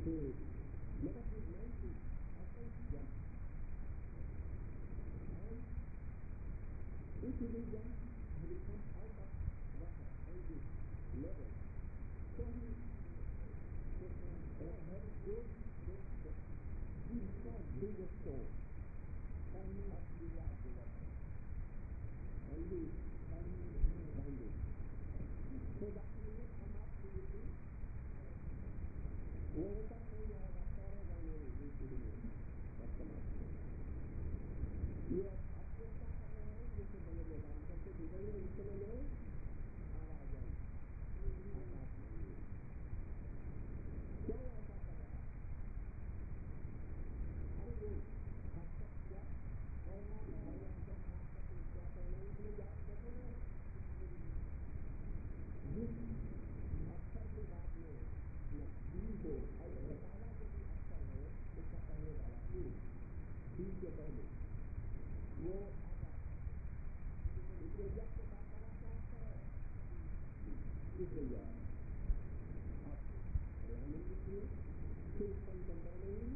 negative 90, after jump. And if he will jump, he will come out of water on this level. So he has good, he saw big stone coming up the water. And he find it. So that will not come up to the sea. Over that way you have a forest and you will see the that come up. You are आपको क्या करना है जैसे बड़े मैदान करके बिगड़ने इतने में आवाज आई आकाश में क्यों ऐसा कर रहा है अरे वो खासकर क्या करना भगवान को खासकर क्या करना इसमें जा देखो ना जिस अक्षर के बाद में डी हो और पहला जो भी अक्षर है उसका पहले वाला डी के पहले वो आकार इसलिए जब के बाद वाला क्या अक्षर है इसलिए आप रहने दीजिए फिर संकल्प नहीं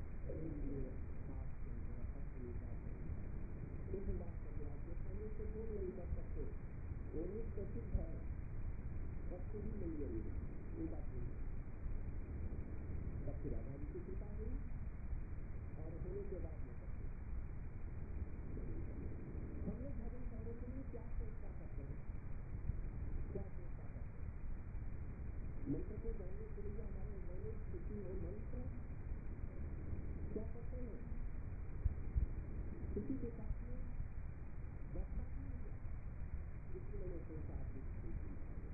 आप अपनी बात इस बात का जवाब देने से क्यों नहीं कर सकते वो एक प्रसिद्ध है सबसे ही नहीं जरूरी ये बात नहीं सबसे राधा जी की कृपा हुई और होने के बाद में करते हम लोग भजन करने के लिए क्या चेष्टा करते हैं क्या चेष्टा करते हैं मंत्र को जानने के लिए हमारे हृदय में स्थिति हो मंत्र क्या करते हैं किसी के साथ में वक्ता की नहीं जाए इसलिए मैंने संसार की स्थिति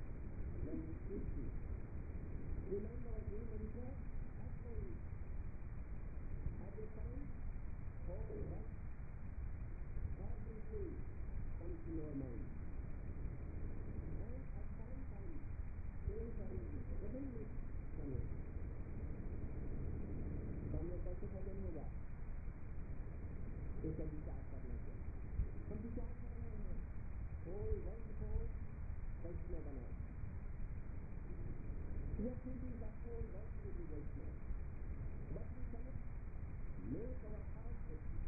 remember the mantra actually at a time all right everything comes to your mind and at some time very suddenly समय कैसे भजन होगा इसका विचार करना चाहिए हम विचार कर रहे हैं होल वर्ल्ड को वैष्णव बनाए we are thinking that whole world will be Vaishnava. But we cannot make our heart Vaishnava.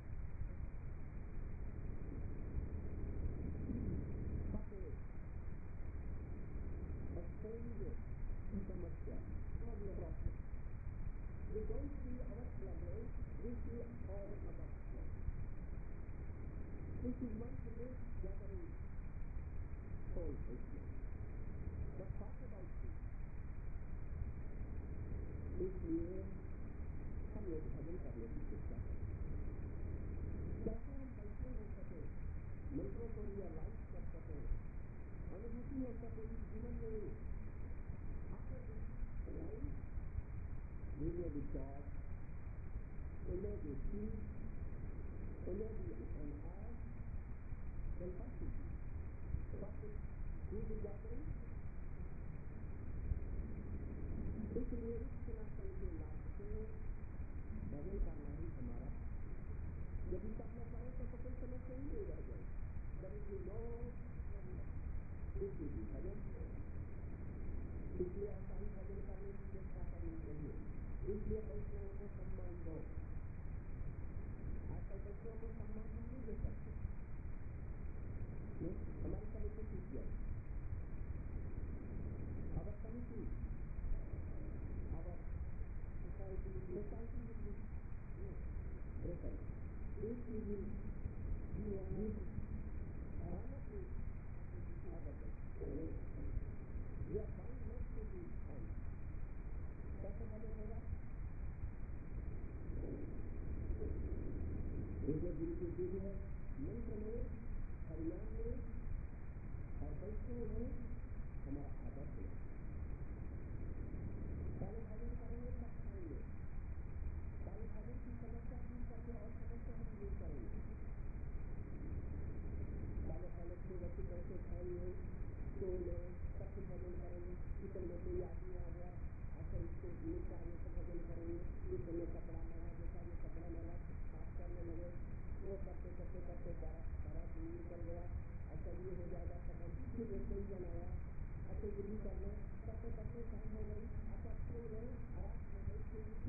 But a stranger samasya, not the problem. We don't see our bloodline, we see all other blood. This is one great gathering called Vaishnava. But talk about this. इसलिए हम लोग भजन करने की चेष्टा करें कैसे हम कैसे हो सके मंत्रों को रियलाइज कर सके अनुभूति हो सके इस जीवन में after this life we may be God we may be peace we may be on earth then what is the gathering इसलिए इस सनातन के लाभ से भजन करना ही हमारा यदि सब न करें तो कोई समस्या ही नहीं रह जाए बल्कि लोग भजन इसलिए ऐसा ही भजन करने की चेष्टा करनी चाहिए इसलिए वैष्णवों को सम्मान दो आजकल वैष्णवों को सम्मान हम नहीं दे सकते हमारी कमिटी टूट जाए अगर committee society will be broken. If we will give honor to others, we are bound not to be honor. कैसे भजन होगा? इसलिए गुरु की विधि है मंत्र में हरिनाम में और वैष्णव में हमारा आदर है पहले भजन करेंगे तब खाएंगे पहले भजन की समस्या दूर करके और समस्या हम दूर करेंगे पहले रखी कैसे खाएंगे तो तब फिर भजन करेंगे किचन में कोई आदमी आ गया अच्छा इसको निकालने से भजन करेंगे इस समय कपड़ा मैला देखा जो कपड़ा मैला साफ करने लगे वो करते करते करते सारा दिन निकल गया अच्छा ये हो जाएगा खत्म फिर कोई जन आया अच्छा ये भी कर लो करते करते शाम हो गई अच्छा सो गए रात में गई फिर